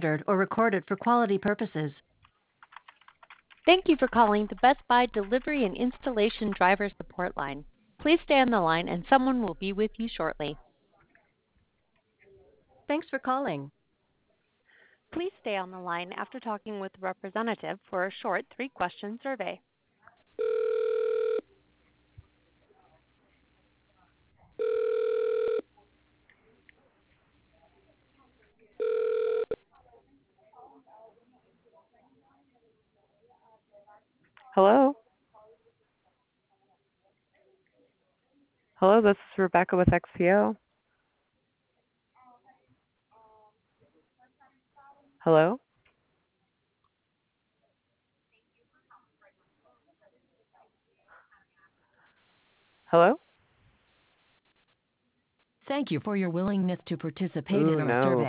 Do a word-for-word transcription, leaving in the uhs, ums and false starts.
monitored or recorded for quality purposes. Thank you for calling the Best Buy Delivery and Installation Driver Support Line. Please stay on the line and someone will be with you shortly. Thanks for calling. Please stay on the line after talking with a representative for a short three-question survey. Hello? Hello, this is Rebecca with X P O. Hello? Hello? Thank you for your willingness to participate Ooh, in our no. survey.